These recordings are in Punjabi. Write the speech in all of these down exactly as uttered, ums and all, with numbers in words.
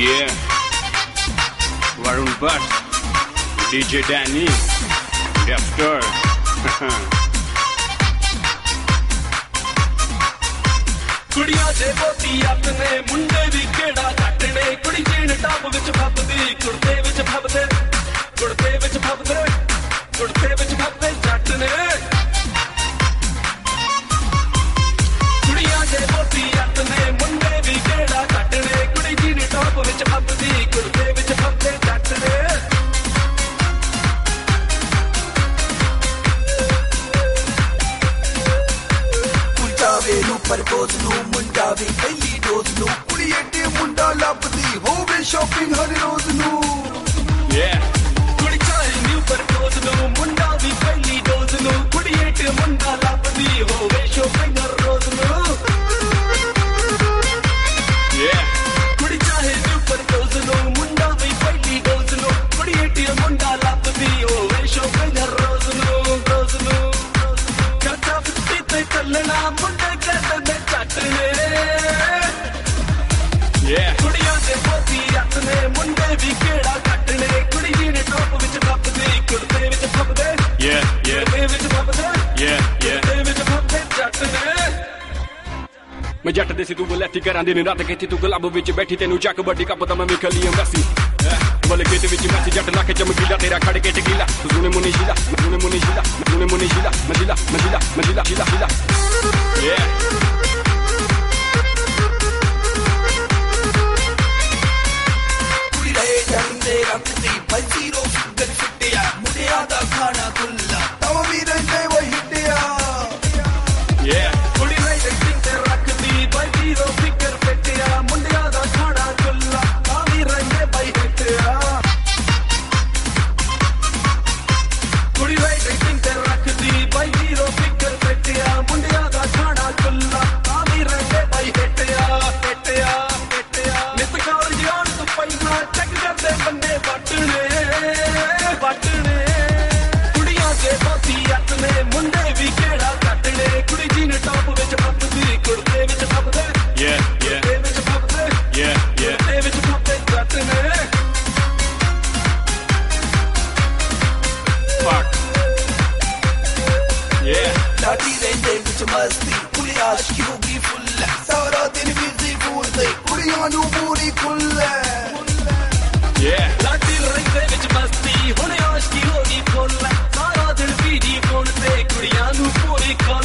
Yeah, Varun Bhatt, D J Danny, Dexter. ਕੁੜੀਆਂ ਦੇ ਬੋਤੀ ਆਪਣੇ ਮੁੰਡੇ ਵੀ ਕਿਹੜਾ ਘੱਟਣੇ ਕੁੜੀ ਜੀਨ ਟਾਪ ਵਿੱਚ ਫੱਬਦੀ ਕੁੜਤੇ ਵਿੱਚ ਫੱਬਦੇ ਕੁੜਤੇ ਵਿੱਚ ਫੱਬਦੇ ਕੁੜਤੇ ਵਿੱਚ ਫੱਬਦੇ ਜੱਟ ਨੇ ਕੁੜੀਆਂ ਦੇ ਬੋਤੀ ਆਪਣੇ ਮੁੰਡੇ ਵੀ ਕਿਹੜਾ ਘੱਟਣੇ ਕੁੜੀ ਜੀਨ ਟਾਪ ਵਿੱਚ ਫੱਬਦੀ ਕੁੜਤੇ ਵਿੱਚ ਫੱਬਦੇ ਜੱਟ ਨੇ ਪ੍ਰਪੋਜ਼ ਨੂੰ ਮੁੰਡਾ ਵੀ ਪਹਿਲੀ ਡੋਜ਼ ਨੂੰ ਕੁੜੀ ਏਡੇ ਮੁੰਡਾ ਲੱਭਦੀ ਹੋਵੇ ਸ਼ਾਪਿੰਗ ਹਰ ਰੋਜ਼ ਨੂੰ ਕੁੜੀ ਚਾਹੇ ਨਿਊ ਪ੍ਰਪੋਜ਼ ਨੂੰ ਮੁੰਡਾ ਵੀ ਪਹਿਲੀ ਡੋਜ਼ ਨੂੰ ਕੁੜੀ ਏਡੇ ਮੁੰਡਾ ਲੱਭਦੀ ਹੋਵੇ ਸ਼ਾਪਿੰਗ ਹਰ ਰੋਜ਼ ਨੂੰ ਕੁੜੀ ਚਾਹੇ ਨਿਊ ਪ੍ਰਪੋਜ਼ ਨੂੰ ਮੁੰਡਾ ਵੀ ਪਹਿਲੀ ਡੋਜ਼ ਨੂੰ ਕੁੜੀ ਏਡੇ ਮੁੰਡਾ ਲੱਭਦੀ ਹੋਵੇ ਸ਼ਾਪਿੰਗ ਹਰ ਰੋਜ਼ ਨੂੰ ਰੋਜ਼ ਨੂੰ ਖਰਚਾ ਫਿੱਟੀ ਤੇ ਚੱਲਣਾ ਮੁੰਡੇ ਕੁੜੀਆਂ ਦੇ ਬੋਤੀ ਆਪਣੇ ਮੁੰਡੇ ਵੀ ਕਿਹੜਾ ਘੱਟਣੇ ਕੁੜੀ ਜੀ ਨੇ ਟੋਪ ਵਿੱਚ ਫੱਬਦੀ ਕੁੜਤੇ ਵਿੱਚ ਫੱਬਦੇ ਕੁੜਤੇ ਵਿੱਚ ਫੱਬਦੇ ਕੁੜਤੇ ਵਿੱਚ ਫੱਬਦੇ ਜੱਟ ਨੇ ਮੈਂ ਜੱਟ ਦੇ ਸੀ ਤੂੰ ਬੁਲੈਤੀ ਕਰਾਂ ਦੀ ਰਾਤ ਕਿੱਥੇ ਤੂੰ ਕਲੱਬ ਵਿੱਚ ਬੈਠੀ ਤੈਨੂੰ ਚੱਕ ਵੱਡੀ ਕੱਪ ਤਾਂ ਮੈਂ ਵੀ ਖਲੀ ਅੰਬੈਸੀ ਬੋਲੇ ਖੇਤ ਵਿੱਚ ਮੈਸੀ ਜੱਟ ਲਾ ਕੇ ਚਮਕੀਲਾ ਤੇਰਾ ਖੜ ਕੇ ਟਕੀਲਾ ਸੁਨੇ ਮੁਨੀ ਸ਼ੀਲਾ ਸੁਨੇ ਮੁਨੀ ਸ਼ੀਲਾ ਸੁਨੇ ਮੁਨੀ ਸ਼ੀਲਾ ਮਜੀਲਾ ਮਜੀਲਾ ਮਜੀਲਾ ਸ਼ੀਲਾ ਸ਼ੀਲਾ ਬੱਜੀ ਰੋ ਫਿੱਕਰ ਫਿੱਟਿਆ ਮੁੰਡਿਆਂ ਦਾ ਖਾਣਾ ਖੁੱਲਾ ਤਾਂ ਵੀ ਰਹਿੰਦੇ ਉਹ ਹਿੱਟਿਆ ਕੁੜੀ ਰੇਟਿੰਗ ਤੇ ਰੱਖਦੀ ਬੱਜੀ ਰੋ ਫਿੱਕਰ ਫਿੱਟਿਆ ਮੁੰਡਿਆਂ ਦਾ ਖਾਣਾ ਖੁੱਲਾ ਤਾਂ ਵੀ ਰਹਿੰਦੇ ਬਾਈ ਹਿੱਟਿਆ ਕੁੜੀ ਰੇਟਿੰਗ ਤੇ ਰੱਖਦੀ ਬੱਜੀ ਰੋ ਫਿੱਕਰ ਫਿੱਟਿਆ ਮੁੰਡਿਆਂ ਦਾ ਖਾਣਾ ਖੁੱਲਾ ਤਾਂ ਵੀ ਰਹਿੰਦੇ ਬਾਈ ਹਿੱਟਿਆ ਹਿੱਟਿਆ ਹਿੱਟਿਆ ਨਿਤ ਕਾਲਜ ਆਉਣ ਤੋਂ ਪਹਿਲਾਂ ਚੱਕ ਕਰਦੇ ਬੰਦੇ ਵੱਟਣੇ ਵੱਟਣੇ ਕੁੜੀਆਂ ਦੇ ਬੋਤੀ ਆਪਣੇ ਮੁੰਡੇ ਵੀ ਕਿਹੜਾ ਘੱਟਣੇ ਕੁੜੀ ਜੀ ਨੇ ਟਾਪ ਵਿੱਚ ਫੱਬਦੀ ਕੁੜਤੇ ਵਿੱਚ ਫੱਬਦੇ ਕੁੜਤੇ ਵਿੱਚ ਫੱਬਦੇ ਕੁੜਤੇ ਵਿੱਚ ਫੱਬਦੇ ਜੱਟ ਨੇ ਲਾਡੀ ਰਹਿੰਦੇ ਵਿੱਚ ਮਸਤੀ ਕੁੜੀ ਆਸ਼ਕੀ ਹੋ ਗਈ ਫੁੱਲ ਸਾਰਾ ਦਿਨ ਬਿਜ਼ੀ ਫੋਨ ਤੇ ਕੁੜੀਆਂ ਨੂੰ ਪੂਰੀ ਖੁੱਲ ਲਾਡੀ ਰਹਿੰਦੇ ਵਿੱਚ ਮਸਤੀ ਹੁਣ ਆਸ਼ਕੀ ਹੋ ਗਈ ਫੁੱਲ ਸਾਰਾ ਦਿਨ ਬਿਜ਼ੀ ਫੋਨ ਤੇ ਕੁੜੀਆਂ ਨੂੰ ਪੂਰੀ ਖੁੱਲ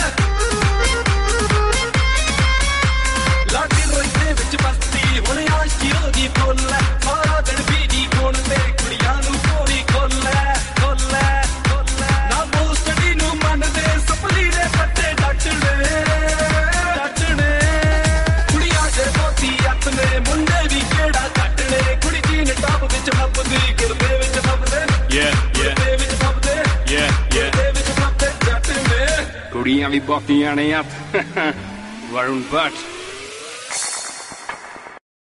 ਲਾਡੀ ਰਹਿੰਦੇ ਵਿੱਚ ਮਸਤੀ ਹੁਣ ਆਸ਼ਕੀ ਹੋ ਗਈ ਫੁੱਲ ਸਾਰਾ ਦਿਨ ਬਿਜ਼ੀ ਫੋਨ ਤੇ ਕੁੜੀਆਂ ਨੂੰ ਪੂਰੀ ਖੁੱਲ ਖੁੱਲ ਨਾ ਬੋਸਟਡੀ ਨੂੰ ਮੰਨਦੇ ਸਪਲੀ ਦੇ ਪੱਤੇ ਡੱਟਣੇ ਡੱਟਣੇ ਕੁੜੀਆਂ ਦੇ ਬੋਤੀ ਆਪਣੇ ਮੁੰਡੇ ਵੀ ਕਿਹੜਾ ਘੱਟਣੇ ਕੁੜੀ ਜੀ ਨੇ ਟਾਪ ਵਿੱਚ ਫੱਬਦੀ ਕੁੜਤੇ ਵਿੱਚ ਫੱਬਦੇ ਕੁੜਤੇ ਵਿੱਚ ਫੱਬਦੇ ਕੁੜਤੇ ਵਿੱਚ ਫੱਬਦੇ ਜੱਟ ਨੇ ਕੁੜੀਆਂ ਵੀ ਬਹੁਤੀਆਂ ਨੇ ਆ ਵਰੁਣ ਭੱਟ